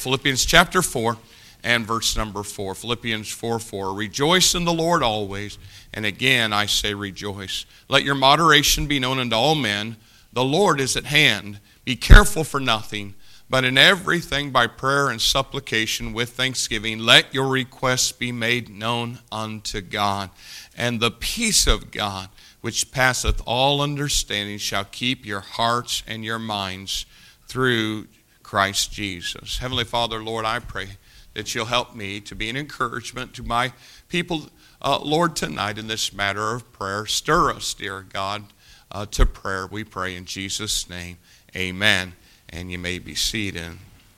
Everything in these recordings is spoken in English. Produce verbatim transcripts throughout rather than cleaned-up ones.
Philippians chapter four and verse number four. Philippians four four. Rejoice in the Lord always, and again I say rejoice. Let your moderation be known unto all men. The Lord is at hand. Be careful for nothing, but in everything by prayer and supplication with thanksgiving, let your requests be made known unto God. And the peace of God, which passeth all understanding, shall keep your hearts and your minds through Christ Jesus. Heavenly Father, Lord, I pray that you'll help me to be an encouragement to my people, uh, Lord, tonight in this matter of prayer. Stir us, dear God, uh, to prayer, we pray in Jesus' name. Amen. And you may be seated.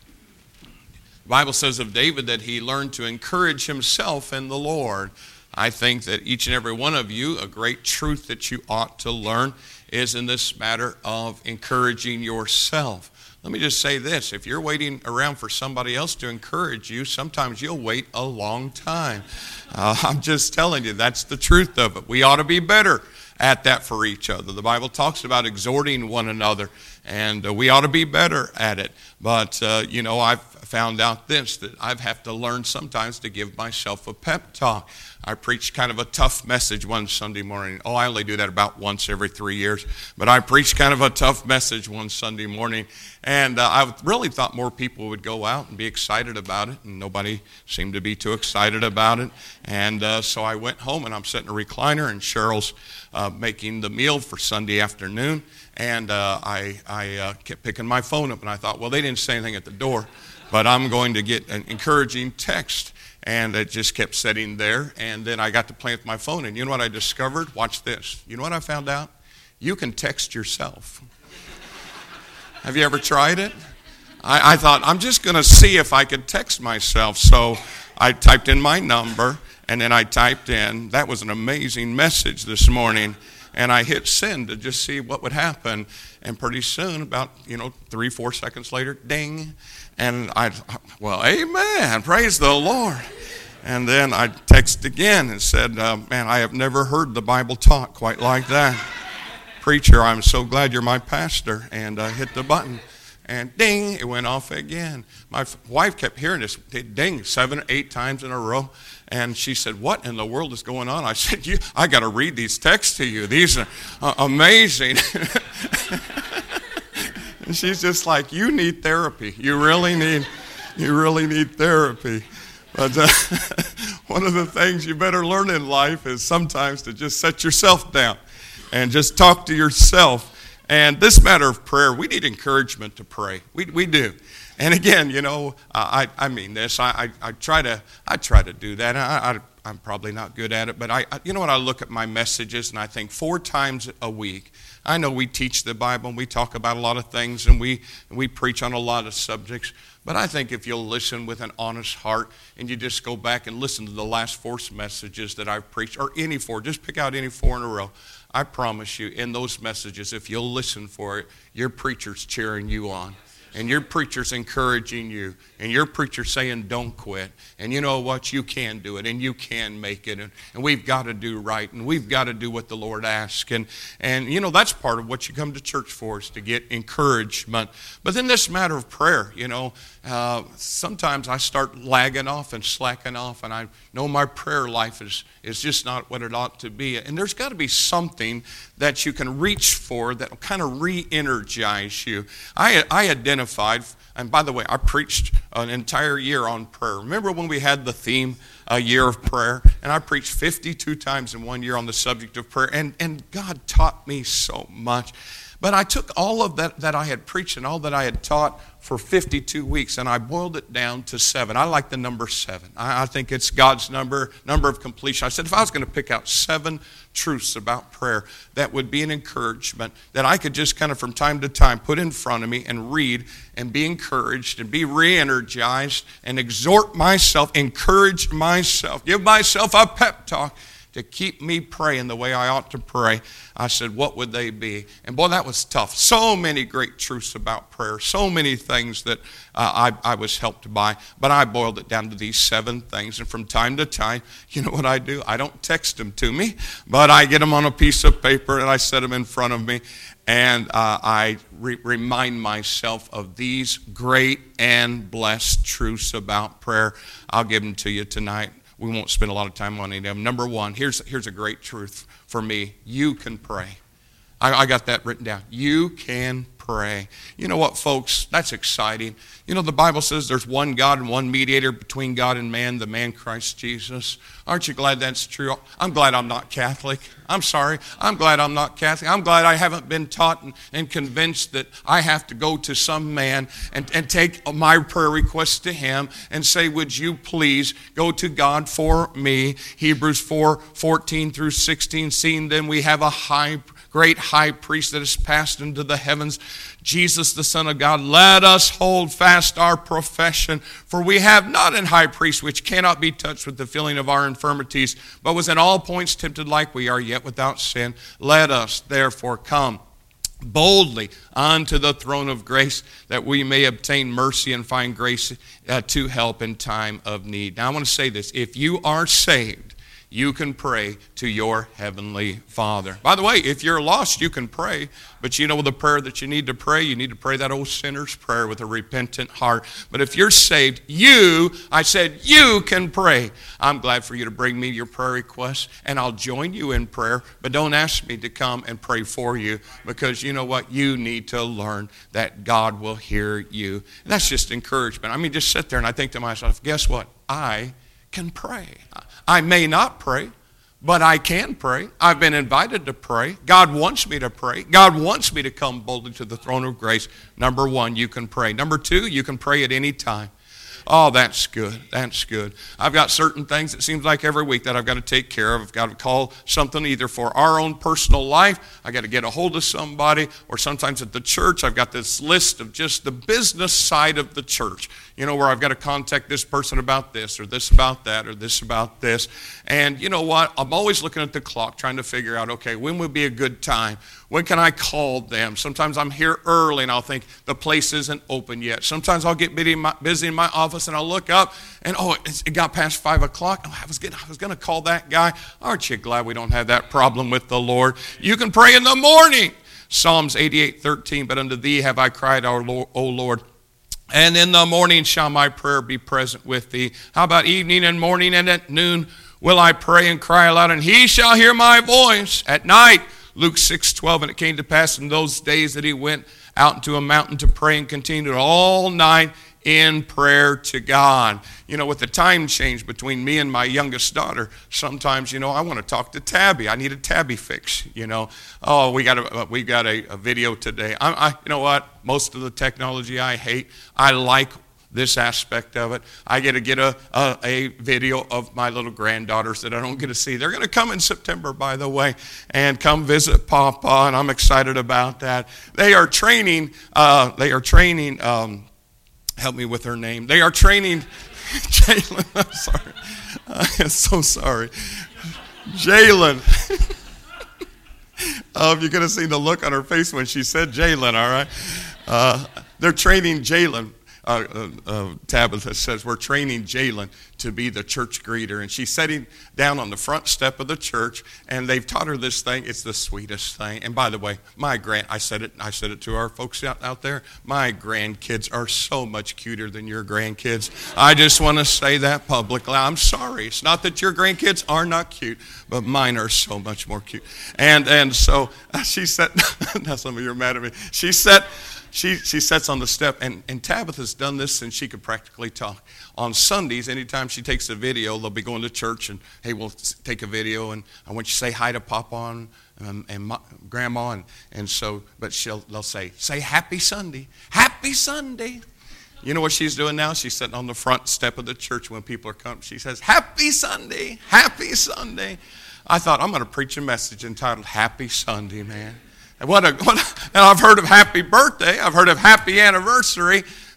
The Bible says of David that he learned to encourage himself in the Lord. I think that each and every one of you, a great truth that you ought to learn is in this matter of encouraging yourself. Let me just say this. If you're waiting around for somebody else to encourage you, sometimes you'll wait a long time. Uh, I'm just telling you, that's the truth of it. We ought to be better at that for each other. The Bible talks about exhorting one another, and uh, we ought to be better at it. But, uh, you know, I've found out this, that I have to learn sometimes to give myself a pep talk. I preached kind of a tough message one Sunday morning. Oh, I only do that about once every three years. But I preached kind of a tough message one Sunday morning. And uh, I really thought more people would go out and be excited about it. And nobody seemed to be too excited about it. And uh, so I went home, and I'm sitting in a recliner, and Cheryl's uh, making the meal for Sunday afternoon. And uh, I, I uh, kept picking my phone up, and I thought, well, they didn't say anything at the door, but I'm going to get an encouraging text. And it just kept sitting there. And then I got to play with my phone. And you know what I discovered? Watch this. You know what I found out? You can text yourself. Have you ever tried it? I, I thought, I'm just going to see if I could text myself. So I typed in my number. And then I typed in, that was an amazing message this morning. And I hit send to just see what would happen. And pretty soon, about, you know, three, four seconds later, ding. And I, well, amen, praise the Lord. And then I texted again and said, uh, man, I have never heard the Bible taught quite like that. Preacher, I'm so glad you're my pastor. And I hit the button. And ding, it went off again. My wife kept hearing this ding seven or eight times in a row. And she said, what in the world is going on? I said, you, I got to read these texts to you. These are uh, amazing. And she's just like, you need therapy. You really need, you really need therapy. But uh, one of the things you better learn in life is sometimes to just set yourself down and just talk to yourself. And this matter of prayer, we need encouragement to pray. We we do. And again, you know, I I mean this. I I, I try to I try to do that. I, I I'm probably not good at it, but I, I you know what? I look at my messages and I think four times a week. I know we teach the Bible and we talk about a lot of things and we and we preach on a lot of subjects. But I think if you'll listen with an honest heart and you just go back and listen to the last four messages that I've preached, or any four, just pick out any four in a row. I promise you, in those messages, if you'll listen for it, your preacher's cheering you on. And your preacher's encouraging you. And your preacher's saying, don't quit. And you know what? You can do it. And you can make it. And, and we've got to do right. And we've got to do what the Lord asks. And, and, you know, that's part of what you come to church for, is to get encouragement. But then this matter of prayer, you know, uh, sometimes I start lagging off and slacking off. And I know my prayer life is, is just not what it ought to be. And there's got to be something that you can reach for that will kind of re-energize you. I, I identified, and by the way, I preached an entire year on prayer. Remember when we had the theme, a year of prayer? And I preached fifty-two times in one year on the subject of prayer. And, and God taught me so much. But I took all of that that I had preached and all that I had taught for fifty-two weeks, and I boiled it down to seven. I like the number seven. I, I think it's God's number, number of completion. I said if I was going to pick out seven truths about prayer that would be an encouragement that I could just kind of from time to time put in front of me and read and be encouraged and be re-energized and exhort myself, encourage myself, give myself a pep talk, to keep me praying the way I ought to pray, I said, what would they be? And boy, that was tough. So many great truths about prayer, so many things that uh, I, I was helped by, but I boiled it down to these seven things. And from time to time, you know what I do? I don't text them to me, but I get them on a piece of paper and I set them in front of me. And uh, I re- remind myself of these great and blessed truths about prayer. I'll give them to you tonight. We won't spend a lot of time on any of them. Number one, here's, here's a great truth for me. You can pray. I, I got that written down. You can pray. You know what, folks? That's exciting. You know, the Bible says there's one God and one mediator between God and man, the man Christ Jesus. Aren't you glad that's true? I'm glad I'm not Catholic. I'm sorry. I'm glad I'm not Catholic. I'm glad I haven't been taught and, and convinced that I have to go to some man and, and take my prayer request to him and say, would you please go to God for me? Hebrews four, fourteen through sixteen, seeing then we have a high great high priest that has passed into the heavens, Jesus the Son of God. Let us hold fast our profession, for we have not an high priest which cannot be touched with the feeling of our infirmities, but was in all points tempted like we are, yet without sin. Let us therefore come boldly unto the throne of grace, that we may obtain mercy and find grace uh, to help in time of need. Now I want to say this. If you are saved, you can pray to your heavenly Father. By the way, if you're lost, you can pray. But you know the prayer that you need to pray? You need to pray that old sinner's prayer with a repentant heart. But if you're saved, you, I said, you can pray. I'm glad for you to bring me your prayer requests, and I'll join you in prayer. But don't ask me to come and pray for you, because you know what? You need to learn that God will hear you. And that's just encouragement. I mean, just sit there and I think to myself, guess what? I can pray. I may not pray, but I can pray. I've been invited to pray. God wants me to pray. God wants me to come boldly to the throne of grace. Number one, you can pray. Number two, you can pray at any time. Oh, that's good. That's good. I've got certain things, it seems like every week, that I've got to take care of. I've got to call something either for our own personal life. I've got to get a hold of somebody, or sometimes at the church, I've got this list of just the business side of the church, you know, where I've got to contact this person about this, or this about that, or this about this. And you know what? I'm always looking at the clock, trying to figure out, okay, when would be a good time? When can I call them? Sometimes I'm here early and I'll think the place isn't open yet. Sometimes I'll get busy in my, busy in my office and I'll look up and, oh, it got past five o'clock. Oh, I was getting, I was going to call that guy. Aren't you glad we don't have that problem with the Lord? You can pray in the morning. Psalms eighty-eight thirteen, but unto thee have I cried, O Lord, and in the morning shall my prayer be present with thee. How about evening and morning and at noon will I pray and cry aloud, and he shall hear my voice. At night, Luke six twelve, and it came to pass in those days that he went out into a mountain to pray and continued all night in prayer to God. You know, with the time change between me and my youngest daughter, sometimes, you know, I want to talk to Tabby. I need a Tabby fix, you know. Oh, we got a, we got a, a video today. I, I, you know what? Most of the technology I hate. I like this aspect of it. I get to get a, a, a video of my little granddaughters that I don't get to see. They're going to come in September, by the way, and come visit Papa, and I'm excited about that. They are training, uh, they are training, um, help me with her name. They are training, Jalen, I'm sorry. I am so sorry. Jalen. Oh, if you could have seen the look on her face when she said Jalen, all right? Uh, they're training Jalen. Uh, uh, uh, Tabitha says, we're training Jalen to be the church greeter. And she's sitting down on the front step of the church, and they've taught her this thing. It's the sweetest thing. And by the way, my grand, I said it, I said it to our folks out, out there, my grandkids are so much cuter than your grandkids. I just want to say that publicly. I'm sorry. It's not that your grandkids are not cute, but mine are so much more cute. And and so uh, she said, now some of you are mad at me. She said, She she sits on the step, and, and Tabitha's done this since she could practically talk. On Sundays, anytime she takes a video, they'll be going to church, and, hey, we'll take a video, and I want you to say hi to Papa and, um, and my, Grandma. And, and so, but she'll they'll say, say Happy Sunday. Happy Sunday. You know what she's doing now? She's sitting on the front step of the church when people are coming. She says, Happy Sunday. Happy Sunday. I thought, I'm going to preach a message entitled Happy Sunday, man. And what a, what a, and I've heard of happy birthday. I've heard of happy anniversary.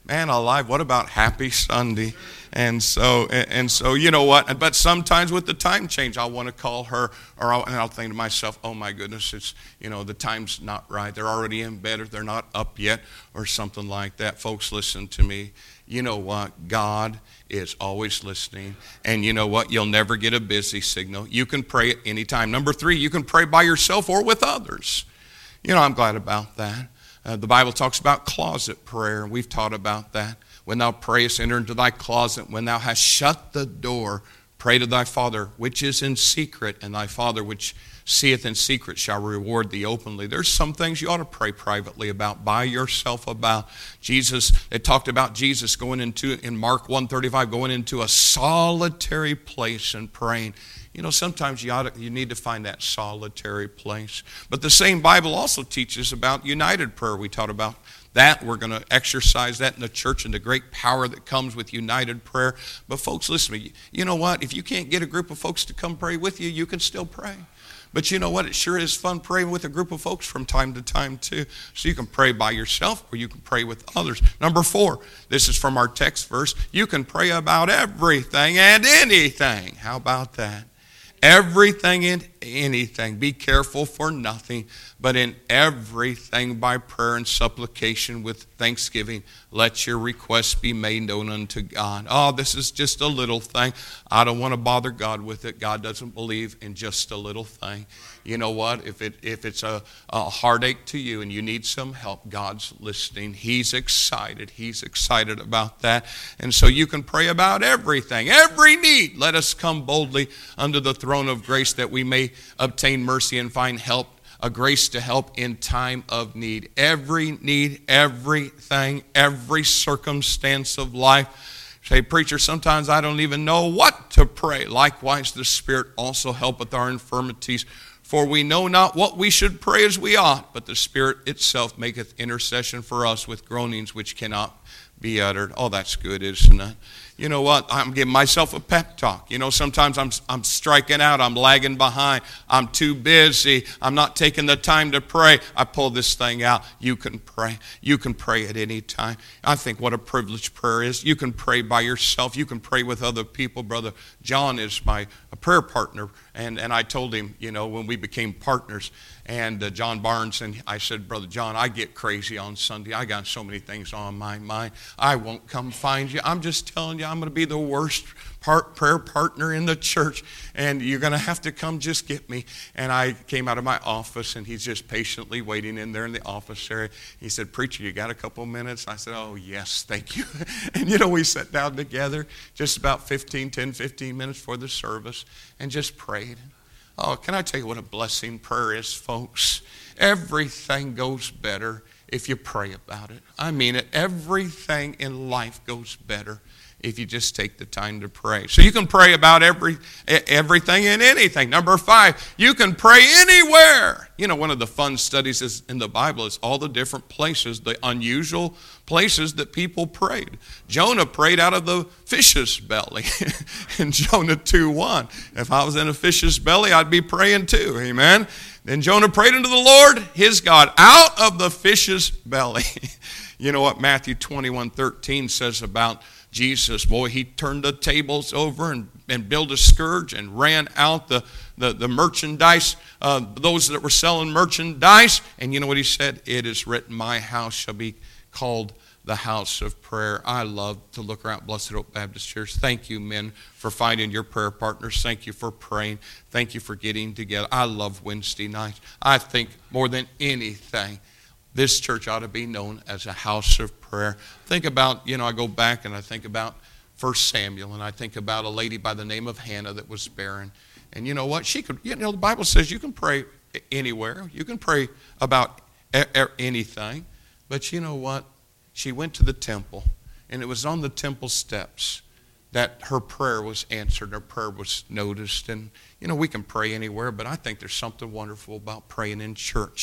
Man alive, what about Happy Sunday? And so, and, and so, you know what? But sometimes with the time change, I want to call her, or I'll, and I'll think to myself, oh my goodness, it's, you know, the time's not right. They're already in bed, or they're not up yet, or something like that. Folks, listen to me. You know what? God is always listening. And you know what? You'll never get a busy signal. You can pray at any time. Number three, you can pray by yourself or with others. You know, I'm glad about that. Uh, the Bible talks about closet prayer. We've taught about that. When thou prayest, enter into thy closet. When thou hast shut the door, pray to thy Father, which is in secret, and thy Father, which seeth in secret, shall reward thee openly. There's some things you ought to pray privately about, by yourself about. Jesus, it talked about Jesus going into, in Mark one thirty-five, going into a solitary place and praying. You know, sometimes you, ought to, you need to find that solitary place. But the same Bible also teaches about united prayer. We taught about that. We're going to exercise that in the church and the great power that comes with united prayer. But folks, listen to me. You know what? If you can't get a group of folks to come pray with you, you can still pray. But you know what? It sure is fun praying with a group of folks from time to time too. So you can pray by yourself or you can pray with others. Number four, this is from our text verse. You can pray about everything and anything. How about that? Everything and anything. Be careful for nothing, but in everything by prayer and supplication with thanksgiving, let your requests be made known unto God. Oh, this is just a little thing. I don't want to bother God with it. God doesn't believe in just a little thing. You know what? If it if it's a, a heartache to you and you need some help, God's listening. He's excited. He's excited about that. And so you can pray about everything, every need. Let us come boldly under the throne of grace that we may obtain mercy and find help, a grace to help in time of need. Every need, everything, every circumstance of life. Say, preacher, sometimes I don't even know what to pray. Likewise, the Spirit also helpeth our infirmities. For we know not what we should pray as we ought, but the Spirit itself maketh intercession for us with groanings which cannot be uttered. Oh, that's good, isn't it? You know what? I'm giving myself a pep talk. You know, sometimes I'm I'm striking out. I'm lagging behind. I'm too busy. I'm not taking the time to pray. I pull this thing out. You can pray. You can pray at any time. I think what a privilege prayer is. You can pray by yourself. You can pray with other people. Brother John is my a prayer partner. And, and I told him, you know, when we became partners, and uh, John Barnes, and I said, Brother John, I get crazy on Sunday. I got so many things on my mind. I won't come find you. I'm just telling you, I'm going to be the worst part, prayer partner in the church, and you're going to have to come just get me. And I came out of my office, and he's just patiently waiting in there in the office area. He said, Preacher, you got a couple minutes? I said, oh, yes, thank you. And, you know, we sat down together just about fifteen, ten, fifteen minutes for the service and just prayed. Oh, can I tell you what a blessing prayer is, folks? Everything goes better if you pray about it. I mean it. Everything in life goes better if you just take the time to pray. So you can pray about every everything and anything. Number five, you can pray anywhere. You know, one of the fun studies is in the Bible is all the different places, the unusual places that people prayed. Jonah prayed out of the fish's belly in Jonah two one. If I was in a fish's belly, I'd be praying too. Amen. Then Jonah prayed unto the Lord, his God, out of the fish's belly. You know what Matthew twenty-one thirteen says about Jesus? Boy, he turned the tables over and, and built a scourge and ran out the, the, the merchandise, uh, those that were selling merchandise. And you know what he said? It is written, my house shall be called the house of prayer. I love to look around Blessed Oak Baptist Church. Thank you, men, for finding your prayer partners. Thank you for praying. Thank you for getting together. I love Wednesday nights. I think more than anything, this church ought to be known as a house of prayer. Think about, you know, I go back and I think about First Samuel, and I think about a lady by the name of Hannah that was barren. And you know what? She could, you know, the Bible says you can pray anywhere. You can pray about anything. But you know what? She went to the temple, and it was on the temple steps that her prayer was answered, her prayer was noticed. And, you know, we can pray anywhere, but I think there's something wonderful about praying in church.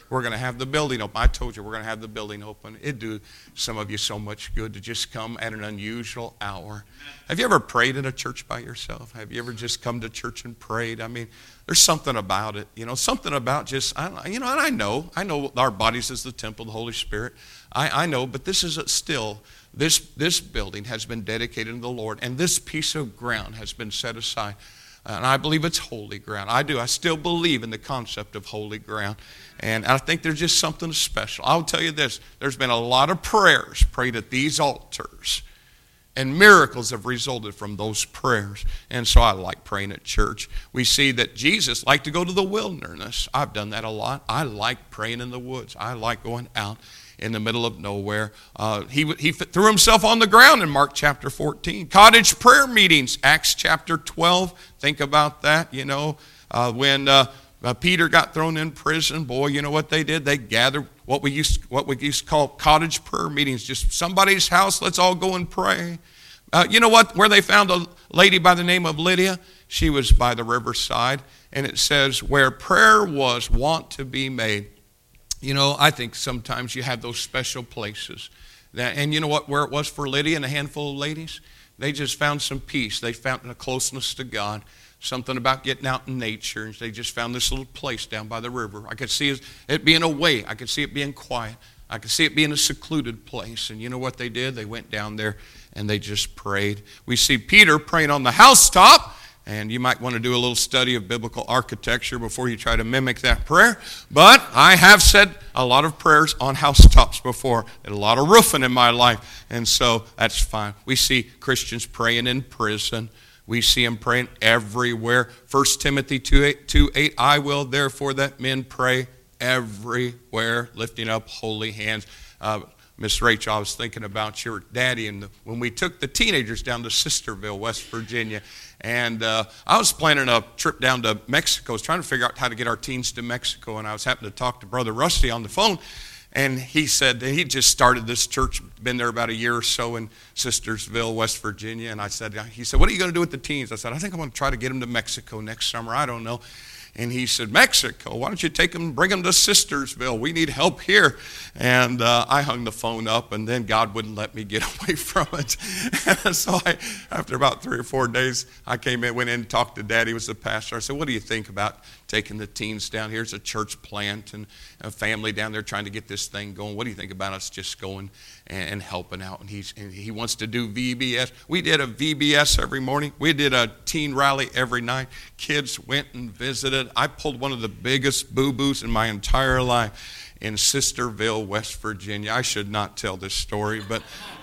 we're going to have the building open. I told you we're going to have the building open. It'd do some of you so much good to just come at an unusual hour. Have you ever prayed in a church by yourself? Have you ever just come to church and prayed? I mean, there's something about it, you know, something about just, I don't, you know, and I know, I know our bodies is the temple of the Holy Spirit. I, I know, but this is a still, this, this building has been dedicated to the Lord, and this piece of ground has been set aside. And I believe it's holy ground. I do. I still believe in the concept of holy ground. And I think there's just something special. I'll tell you this. There's been a lot of prayers prayed at these altars. And miracles have resulted from those prayers. And so I like praying at church. We see that Jesus liked to go to the wilderness. I've done that a lot. I like praying in the woods. I like going out in the middle of nowhere. Uh, he, he threw himself on the ground in Mark chapter fourteen. Cottage prayer meetings, Acts chapter twelve. Think about that, you know. Uh, when uh, uh, Peter got thrown in prison, boy, you know what they did? They gathered what we used, what we used to call cottage prayer meetings. Just somebody's house, let's all go and pray. Uh, you know what? Where they found a lady by the name of Lydia? She was by the riverside. And it says, where prayer was wont to be made. You know, I think sometimes you have those special places. That, and you know what, where it was for Lydia and a handful of ladies? They just found some peace. They found a closeness to God. Something about getting out in nature. And they just found this little place down by the river. I could see it being away. I could see it being quiet. I could see it being a secluded place. And you know what they did? They went down there and they just prayed. We see Peter praying on the housetop. And you might want to do a little study of biblical architecture before you try to mimic that prayer. But I have said a lot of prayers on housetops before. Did a lot of roofing in my life. And so that's fine. We see Christians praying in prison. We see them praying everywhere. First Timothy two eight, I will therefore that men pray everywhere, lifting up holy hands. Uh, Miss Rachel, I was thinking about your daddy and the, when we took the teenagers down to Sisterville, West Virginia. And uh, I was planning a trip down to Mexico. I was trying to figure out how to get our teens to Mexico. And I was happening to talk to Brother Rusty on the phone. And he said that he just started this church, been there about a year or so in Sistersville, West Virginia. And I said, he said, what are you going to do with the teens? I said, I think I'm going to try to get them to Mexico next summer. I don't know. And he said, Mexico, why don't you take them, bring them to Sistersville? We need help here. And uh, I hung the phone up, and then God wouldn't let me get away from it. And so I, after about three or four days, I came in, went in and talked to Daddy, who was the pastor. I said, what do you think about taking the teens down? Here's a church plant and a family down there trying to get this thing going. What do you think about us just going and, and helping out? And, he's, and he wants to do V B S. We did a V B S every morning. We did a teen rally every night. Kids went and visited. I pulled one of the biggest boo-boos in my entire life in Sisterville, West Virginia. I should not tell this story, but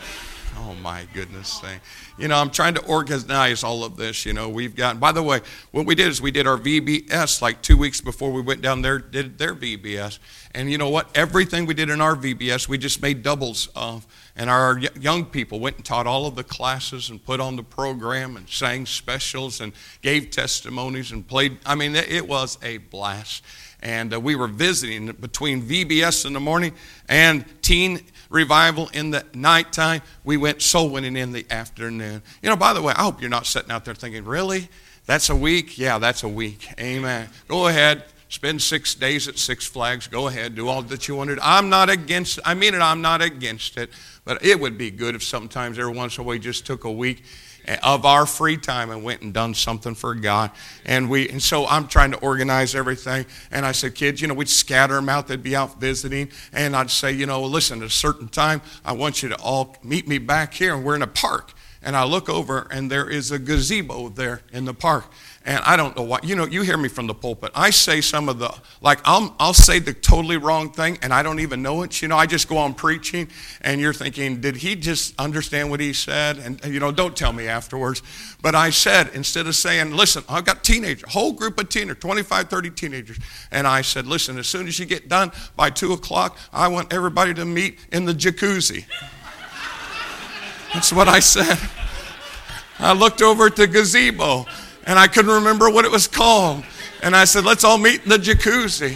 oh my goodness thing. You know, I'm trying to organize all of this. You know, we've got, by the way, what we did is we did our V B S like two weeks before we went down there, did their V B S. And you know what? Everything we did in our V B S, we just made doubles of. And our young people went and taught all of the classes and put on the program and sang specials and gave testimonies and played. I mean, it was a blast. And uh, we were visiting between V B S in the morning and teen revival in the nighttime. We went soul winning in the afternoon. You know, by the way, I hope you're not sitting out there thinking, really? That's a week? Yeah, that's a week. Amen. Go ahead. Spend six days at Six Flags. Go ahead. Do all that you want to do. I'm not against it. I mean it. I'm not against it. But it would be good if sometimes every once in a while we just took a week of our free time and went and done something for God. And we and so I'm trying to organize everything. And I said, kids, you know, we'd scatter them out. They'd be out visiting. And I'd say, you know, listen, at a certain time, I want you to all meet me back here. And we're in a park. And I look over, and there is a gazebo there in the park. And I don't know why. You know, you hear me from the pulpit. I say some of the, like, I'll, I'll say the totally wrong thing, and I don't even know it. You know, I just go on preaching, and you're thinking, did he just understand what he said? And, you know, don't tell me afterwards. But I said, instead of saying, listen, I've got teenagers, a whole group of teenagers, twenty-five, thirty teenagers. And I said, listen, as soon as you get done by two o'clock, I want everybody to meet in the jacuzzi. That's what I said. I looked over at the gazebo, and I couldn't remember what it was called. And I said, let's all meet in the jacuzzi.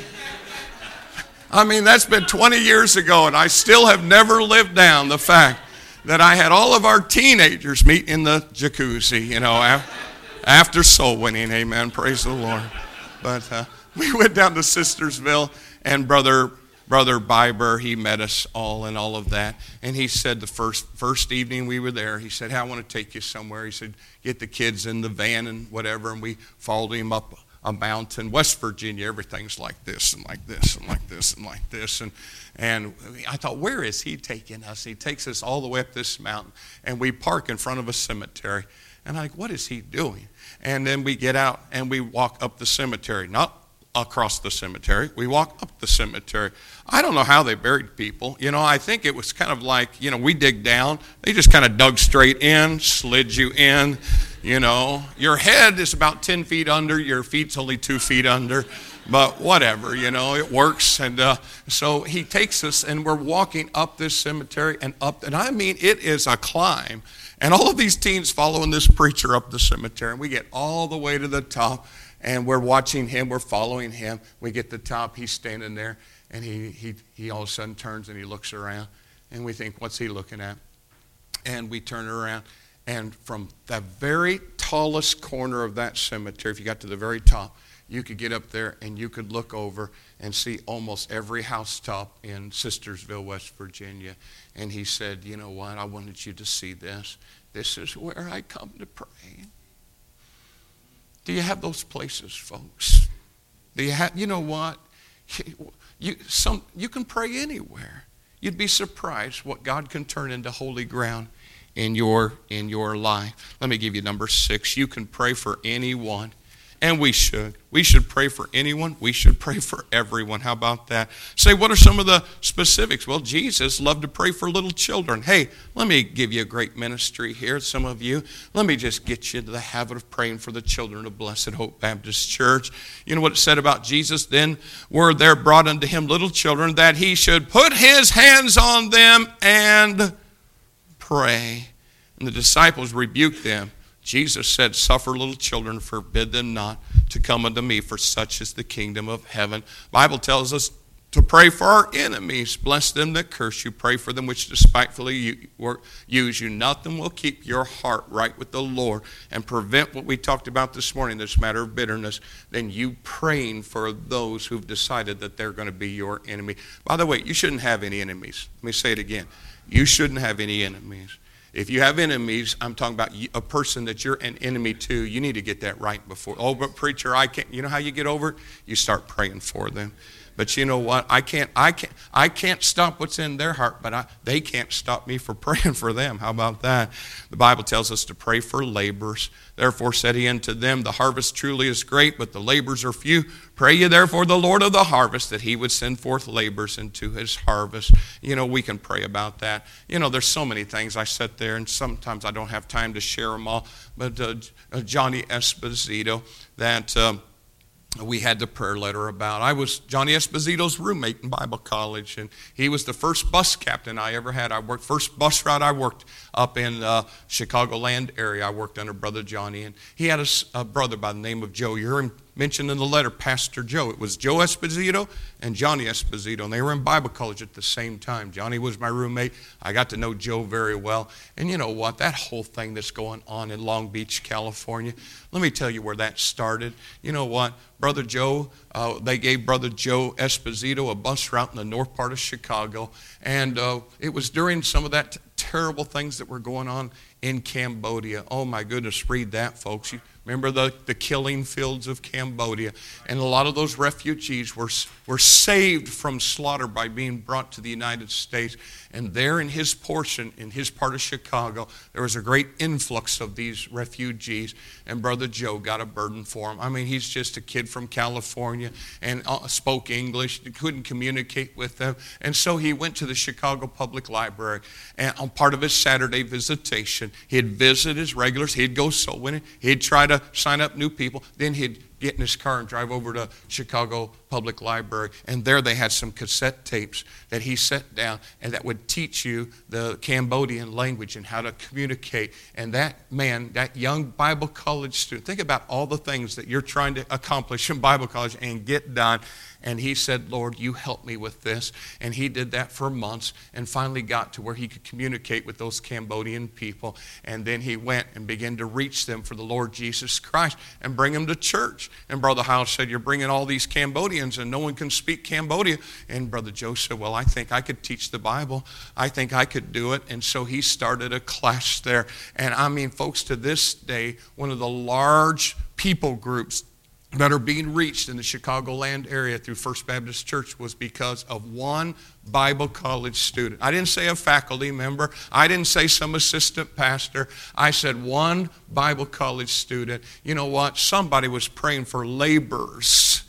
I mean, that's been twenty years ago, and I still have never lived down the fact that I had all of our teenagers meet in the jacuzzi, you know, after soul winning. Amen. Praise the Lord. But uh, we went down to Sistersville, and brother Brother Biber, he met us all and all of that. And he said the first first evening we were there, he said, hey, I want to take you somewhere. He said, get the kids in the van and whatever. And we followed him up a mountain. West Virginia, everything's like this and like this and like this and like this. And, and I thought, where is he taking us? He takes us all the way up this mountain. And we park in front of a cemetery. And I'm like, what is he doing? And then we get out and we walk up the cemetery. Not across the cemetery. We walk up the cemetery. I don't know how they buried people. You know, I think it was kind of like, you know, we dig down. They just kind of dug straight in, slid you in. You know, your head is about ten feet under. Your feet's only two feet under. But whatever, you know, it works. And uh, so he takes us, and we're walking up this cemetery and up. And I mean, it is a climb. And all of these teens following this preacher up the cemetery. And we get all the way to the top. And we're watching him, we're following him. We get to the top, he's standing there, and he, he, he all of a sudden turns and he looks around. And we think, what's he looking at? And we turn around, and from the very tallest corner of that cemetery, if you got to the very top, you could get up there and you could look over and see almost every housetop in Sistersville, West Virginia. And he said, you know what, I wanted you to see this. This is where I come to pray. Do you have those places, folks? Do you have, you know what? You, some, you can pray anywhere. You'd be surprised what God can turn into holy ground in your, in your life. Let me give you number six. You can pray for anyone. And we should. We should pray for anyone. We should pray for everyone. How about that? Say, what are some of the specifics? Well, Jesus loved to pray for little children. Hey, let me give you a great ministry here, some of you. Let me just get you into the habit of praying for the children of Blessed Hope Baptist Church. You know what it said about Jesus? Then were there brought unto him little children, that he should put his hands on them and pray. And the disciples rebuked them. Jesus said, suffer little children, forbid them not to come unto me, for such is the kingdom of heaven. The Bible tells us to pray for our enemies. Bless them that curse you. Pray for them which despitefully use you. Nothing will keep your heart right with the Lord and prevent what we talked about this morning, this matter of bitterness, than you praying for those who've decided that they're going to be your enemy. By the way, you shouldn't have any enemies. Let me say it again. You shouldn't have any enemies. If you have enemies, I'm talking about a person that you're an enemy to, you need to get that right before. Oh, but preacher, I can't. You know how you get over it? You start praying for them. But you know what? I can't I can't I can't stop what's in their heart, but I, they can't stop me from praying for them. How about that? The Bible tells us to pray for laborers. Therefore said he unto them, the harvest truly is great, but the laborers are few. Pray ye therefore the Lord of the harvest, that he would send forth laborers into his harvest. You know, we can pray about that. You know, there's so many things. I sit there, and sometimes I don't have time to share them all. But uh, Johnny Esposito, that... Um, we had the prayer letter about. I was Johnny Esposito's roommate in Bible college, and he was the first bus captain I ever had. I worked, first bus route I worked up in uh, Chicagoland area. I worked under Brother Johnny, and he had a, a brother by the name of Joe. You heard him mentioned in the letter, Pastor Joe. It was Joe Esposito and Johnny Esposito, and they were in Bible college at the same time. Johnny was my roommate. I got to know Joe very well. And you know what? That whole thing that's going on in Long Beach, California, let me tell you where that started. You know what? Brother Joe, uh, they gave Brother Joe Esposito a bus route in the north part of Chicago, and uh, it was during some of that t- terrible things that were going on in Cambodia. Oh my goodness, read that, folks. You remember the, the killing fields of Cambodia, and a lot of those refugees were, were saved from slaughter by being brought to the United States. And there in his portion, in his part of Chicago, there was a great influx of these refugees. And Brother Joe got a burden for him. I mean, he's just a kid from California and spoke English, couldn't communicate with them. And so he went to the Chicago Public Library. And on part of his Saturday visitation, he'd visit his regulars. He'd go soul winning. He'd try to sign up new people. Then he'd get in his car and drive over to Chicago Public Library, and there they had some cassette tapes that he set down and that would teach you the Cambodian language and how to communicate. And that man, that young Bible college student, think about all the things that you're trying to accomplish in Bible college and get done. And he said, Lord, you help me with this. And he did that for months and finally got to where he could communicate with those Cambodian people. And then he went and began to reach them for the Lord Jesus Christ and bring them to church. And Brother Howell said, you're bringing all these Cambodians Cambodians and no one can speak Cambodia. And Brother Joe said, well, I think I could teach the Bible. I think I could do it. And so he started a class there. And I mean, folks, to this day, one of the large people groups that are being reached in the Chicagoland area through First Baptist Church was because of one Bible college student. I didn't say a faculty member. I didn't say some assistant pastor. I said one Bible college student. You know what? Somebody was praying for laborers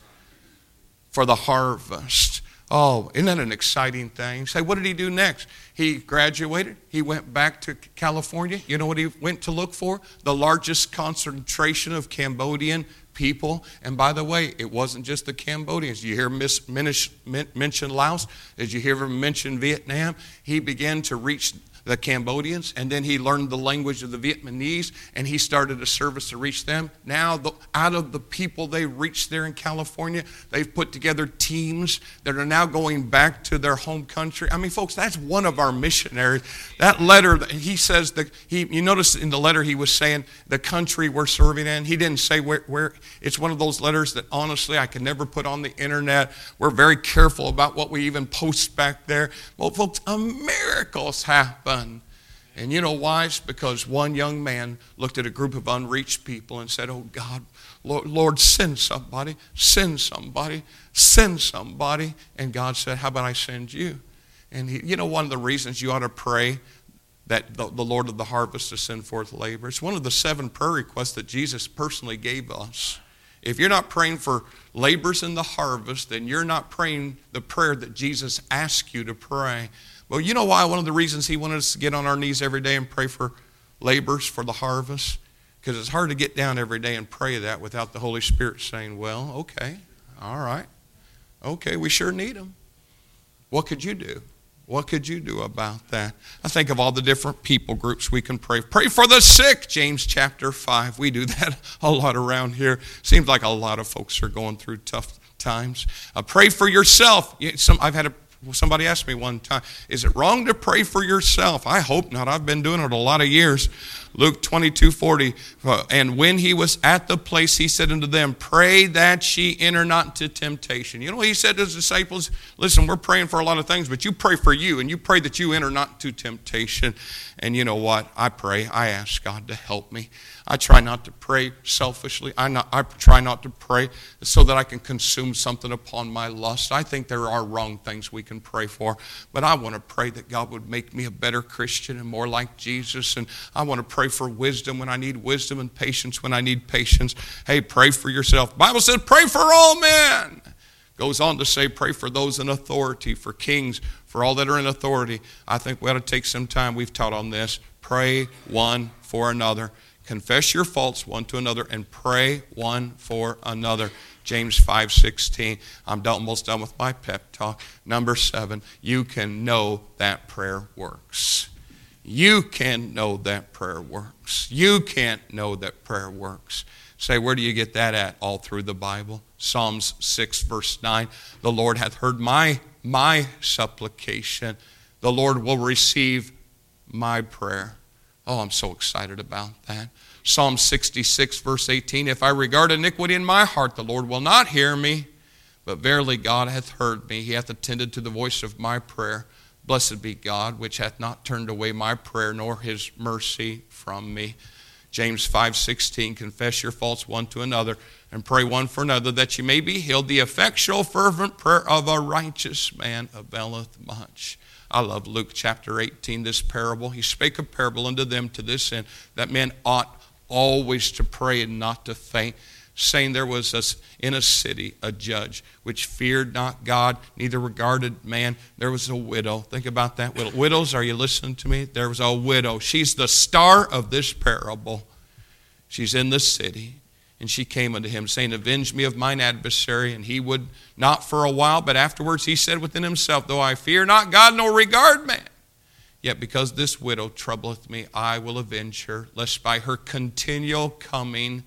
for the harvest. Oh, isn't that an exciting thing? Say, what did he do next? He graduated. He went back to California. You know what he went to look for? The largest concentration of Cambodian people. And by the way, it wasn't just the Cambodians. Did you hear him mention Laos? Did you hear him mention Vietnam? He began to reach the Cambodians, and then he learned the language of the Vietnamese, and he started a service to reach them. Now, the, out of the people they reached there in California, they've put together teams that are now going back to their home country. I mean, folks, that's one of our missionaries. That letter, he says, that he, you notice in the letter he was saying the country we're serving in. He didn't say where, where. It's one of those letters that honestly I could never put on the internet. We're very careful about what we even post back there. Well, folks, miracles happen. And you know why? It's because one young man looked at a group of unreached people and said, oh God, Lord, Lord, send somebody, send somebody, send somebody. And God said, how about I send you? And he, you know, one of the reasons you ought to pray that the, the Lord of the harvest to send forth labor. It's one of the seven prayer requests that Jesus personally gave us. If you're not praying for labors in the harvest, then you're not praying the prayer that Jesus asked you to pray. Well, you know why? One of the reasons he wanted us to get on our knees every day and pray for labors for the harvest, because it's hard to get down every day and pray that without the Holy Spirit saying, well, okay, all right, okay, we sure need them. What could you do? What could you do about that? I think of all the different people groups we can pray. Pray for the sick, James chapter five. We do that a lot around here. Seems like a lot of folks are going through tough times. Uh, pray for yourself. Some, I've had a Somebody asked me one time, is it wrong to pray for yourself? I hope not. I've been doing it a lot of years. Luke twenty-two forty, uh, and when he was at the place, he said unto them, pray that ye enter not into temptation. You know, he said to his disciples, listen, we're praying for a lot of things, but you pray for you, and you pray that you enter not into temptation. And you know what? I pray. I ask God to help me. I try not to pray selfishly. I, not, I try not to pray so that I can consume something upon my lust. I think there are wrong things we can pray for, but I want to pray that God would make me a better Christian and more like Jesus. And I want to pray for wisdom when I need wisdom and patience when I need patience. Hey, pray for yourself. The Bible says, pray for all men. Goes on to say, pray for those in authority, for kings, for all that are in authority. I think we ought to take some time. We've taught on this. Pray one for another. Confess your faults one to another and pray one for another. James five sixteen. I'm almost done with my pep talk. Number seven, you can know that prayer works. You can know that prayer works. You can't know that prayer works. Say, where do you get that at? All through the Bible. Psalms six verse nine. The Lord hath heard my, my supplication. The Lord will receive my prayer. Oh, I'm so excited about that. Psalm sixty-six, verse eighteen, if I regard iniquity in my heart, the Lord will not hear me. But verily God hath heard me. He hath attended to the voice of my prayer. Blessed be God, which hath not turned away my prayer, nor his mercy from me. James five sixteen, confess your faults one to another, and pray one for another, that ye may be healed. The effectual fervent prayer of a righteous man availeth much. I love Luke chapter eighteen, this parable. He spake a parable unto them to this end, that men ought always to pray and not to faint, saying there was a, in a city a judge which feared not God, neither regarded man. There was a widow. Think about that widow. Widows, are you listening to me? There was a widow. She's the star of this parable. She's in the city. And she came unto him, saying, avenge me of mine adversary. And he would not for a while, but afterwards he said within himself, though I fear not God, nor regard man, yet because this widow troubleth me, I will avenge her, lest by her continual coming,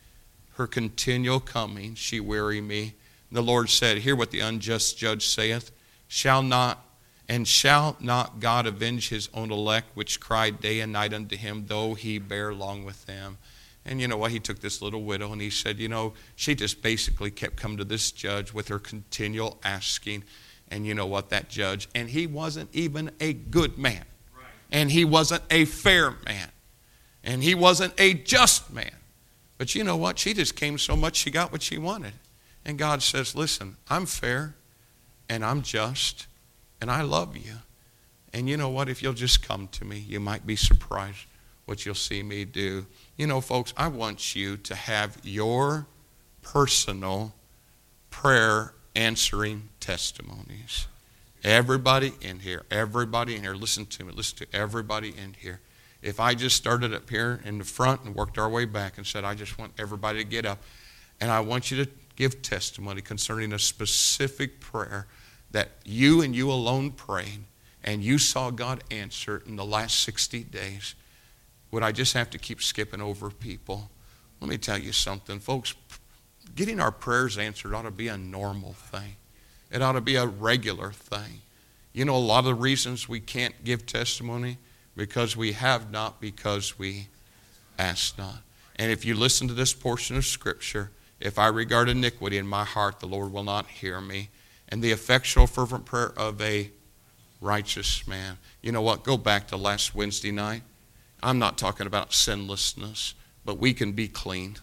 her continual coming, she weary me. And the Lord said, hear what the unjust judge saith, shall not, and shall not God avenge his own elect, which cry day and night unto him, though he bear long with them? And you know what? He took this little widow and he said, you know, she just basically kept coming to this judge with her continual asking. And you know what? That judge, and he wasn't even a good man. Right. And he wasn't a fair man. And he wasn't a just man. But you know what? She just came so much she got what she wanted. And God says, listen, I'm fair and I'm just and I love you. And you know what? If you'll just come to me, you might be surprised what you'll see me do. You know, folks, I want you to have your personal prayer answering testimonies. Everybody in here, everybody in here, listen to me, listen to everybody in here. If I just started up here in the front and worked our way back and said, I just want everybody to get up, and I want you to give testimony concerning a specific prayer that you and you alone prayed, and you saw God answer it in the last sixty days, would I just have to keep skipping over people? Let me tell you something, folks. Getting our prayers answered ought to be a normal thing. It ought to be a regular thing. You know, a lot of the reasons we can't give testimony, because we have not, because we ask not. And if you listen to this portion of Scripture, if I regard iniquity in my heart, the Lord will not hear me. And the effectual fervent prayer of a righteous man. You know what? Go back to last Wednesday night. I'm not talking about sinlessness, but we can be clean.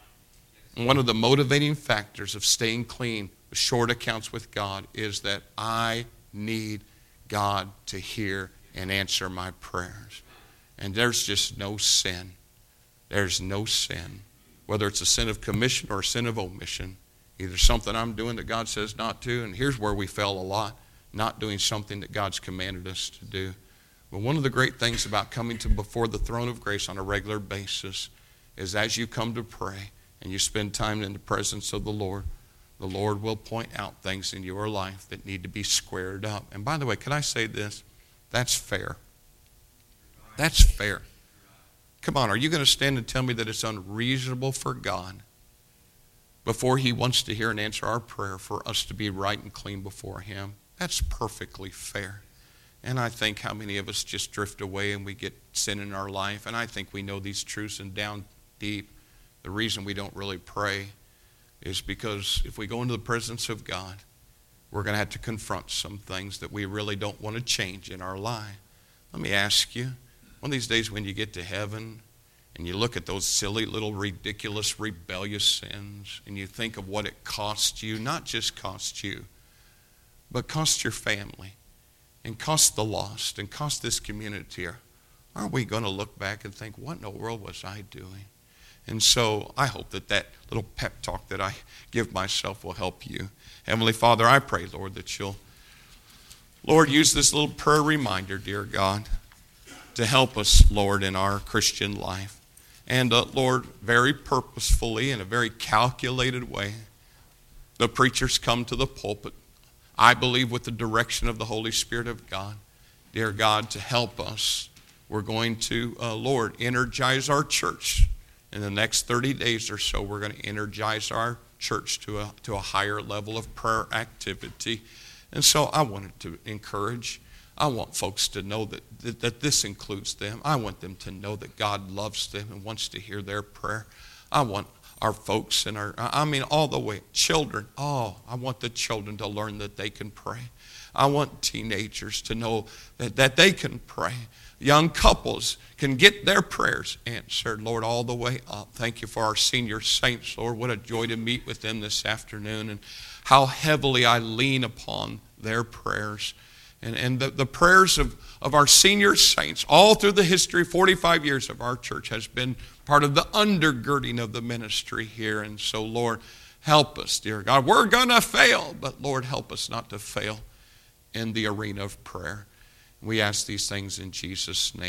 And one of the motivating factors of staying clean with short accounts with God is that I need God to hear and answer my prayers. And there's just no sin. There's no sin. Whether it's a sin of commission or a sin of omission. Either something I'm doing that God says not to, and here's where we fail a lot, not doing something that God's commanded us to do. But one of the great things about coming to before the throne of grace on a regular basis is as you come to pray and you spend time in the presence of the Lord, the Lord will point out things in your life that need to be squared up. And by the way, can I say this? That's fair. That's fair. Come on, are you going to stand and tell me that it's unreasonable for God, before He wants to hear and answer our prayer, for us to be right and clean before Him? That's perfectly fair. And I think how many of us just drift away and we get sin in our life. And I think we know these truths, and down deep, the reason we don't really pray is because if we go into the presence of God, we're going to have to confront some things that we really don't want to change in our life. Let me ask you, one of these days when you get to heaven and you look at those silly little ridiculous rebellious sins and you think of what it cost you, not just cost you, but cost your family and cost the lost and cost this community here, aren't we going to look back and think, what in the world was I doing? And so I hope that that little pep talk that I give myself will help you. Heavenly Father, I pray, Lord, that you'll, Lord, use this little prayer reminder, dear God, to help us, Lord, in our Christian life. And, uh, Lord, very purposefully, in a very calculated way, the preachers come to the pulpit, I believe with the direction of the Holy Spirit of God, dear God, to help us. We're going to, uh, Lord, energize our church. In the next thirty days or so, we're going to energize our church to a, to a higher level of prayer activity. And so I wanted to encourage, I want folks to know that, that, that this includes them. I want them to know that God loves them and wants to hear their prayer. I want our folks and our, I mean all the way, children, oh, I want the children to learn that they can pray. I want teenagers to know that, that they can pray. Young couples can get their prayers answered, Lord, all the way up. Thank you for our senior saints, Lord. What a joy to meet with them this afternoon, and how heavily I lean upon their prayers. And, and the, the prayers of, of our senior saints all through the history, forty-five years of our church, has been part of the undergirding of the ministry here. And so, Lord, help us, dear God. We're going to fail, but Lord, help us not to fail in the arena of prayer. We ask these things in Jesus' name.